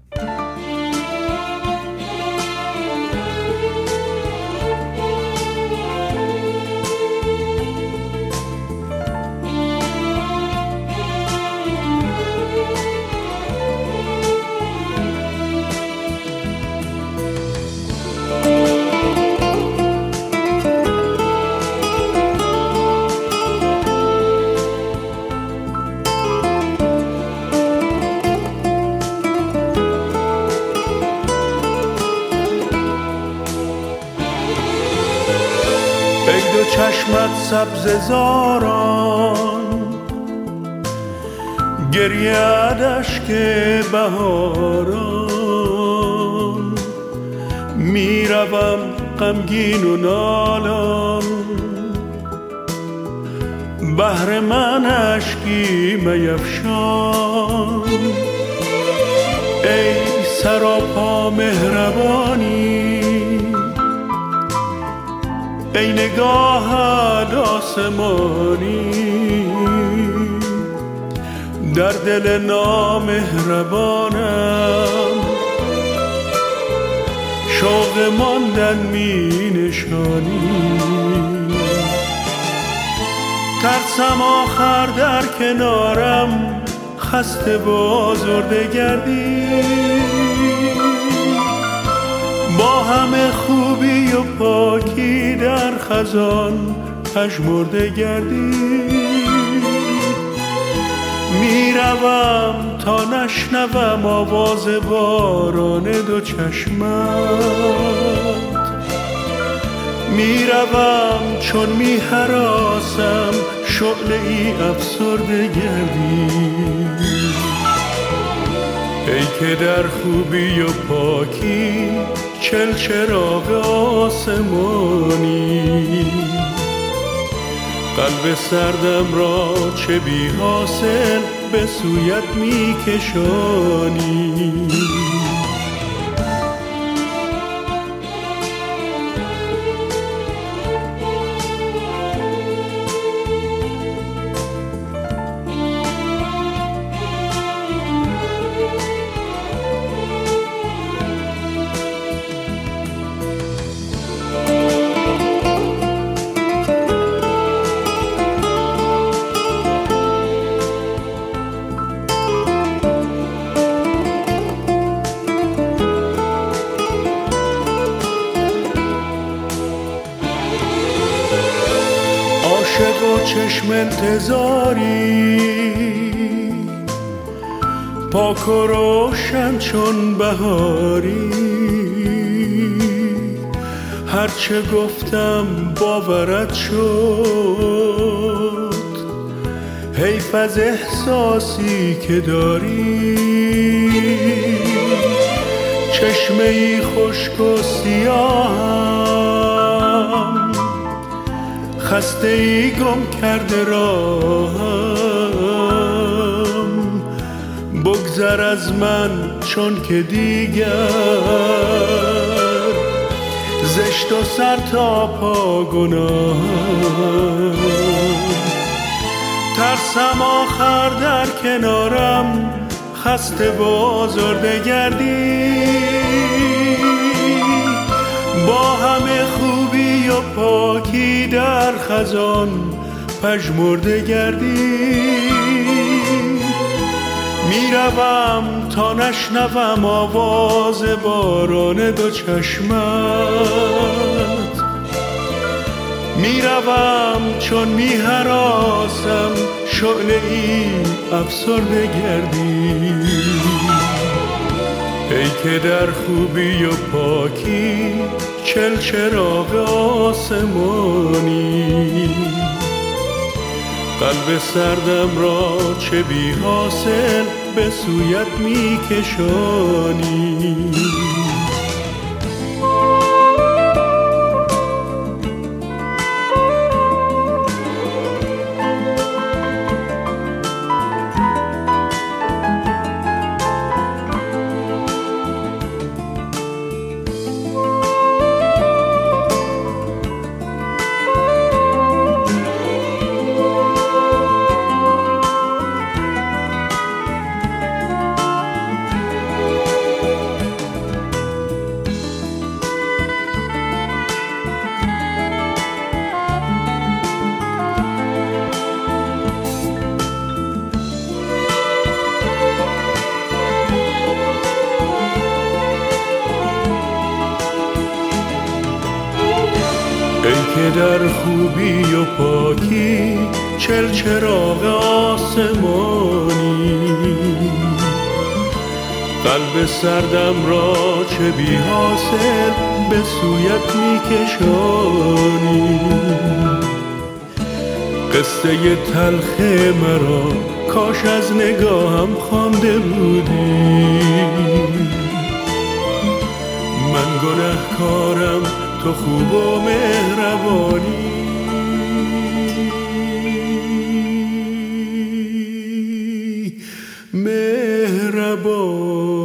ای دو چشمت سبز زاران، گریه اشک بهاران. میروم غمگین و نالان، بهر من اشکی میفشان. ای سراپا مهربانی، ای نگاهت آسمانی. در دل نامهربانم شوق ماندن می نشانی. ترسم آخر در کنارم خسته و آزرده گردی. با همه خوبی و پاکی در خزان پژمرده گردی. میروم تا نشنوم آواز باران دو چشمت. میروم چون میهراسم شعله ای افسرده گردی. ای که در خوبی و پاکی چل چراغ آسمانی. قلب سردم را چه بی حاصل به سویت می کشانی. عاشق و چشم انتظاری، پاک و روشن چون بهاری. هرچه گفتم باورت شد، حیف از احساسی که داری. چشمه ای خشک و سیاهم، خسته ای گم کرده راهم. بگذر از من چون که دیگر زشت و سر تا پا گناهم. ترسم آخر در کنارم خسته و آزرده گردی. با همه خوبی و پاکی در خزان پژمرده گردی. میروم تا نشنوم آواز باران دو چشمت. میروم چون میهراسم شعله ای افسرده گردی. ای که در خوبی و پاکی چل چراغ آسمانی. قلب سردم را چه بی حاصل به سویت می کشانی. ای که در خوبی و پاکی چراغ آسمانی، قلب سردم را چه بی حاصل به سویت می کشانی. قصه تلخ مرا کاش از نگاهم خوانده بودی. من گنهکارم، تو خوب و مهربانی. مهربانی